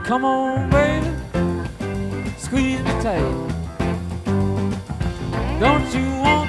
Come on, baby, squeeze me tight. Don't you want